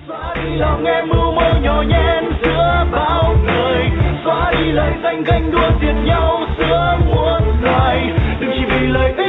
xóa đi lòng em mưu mơ nhỏ nhen giữa bao người, xóa đi lời danh ganh đua diệt nhau giữa muôn loài, đừng chỉ vì lợi ích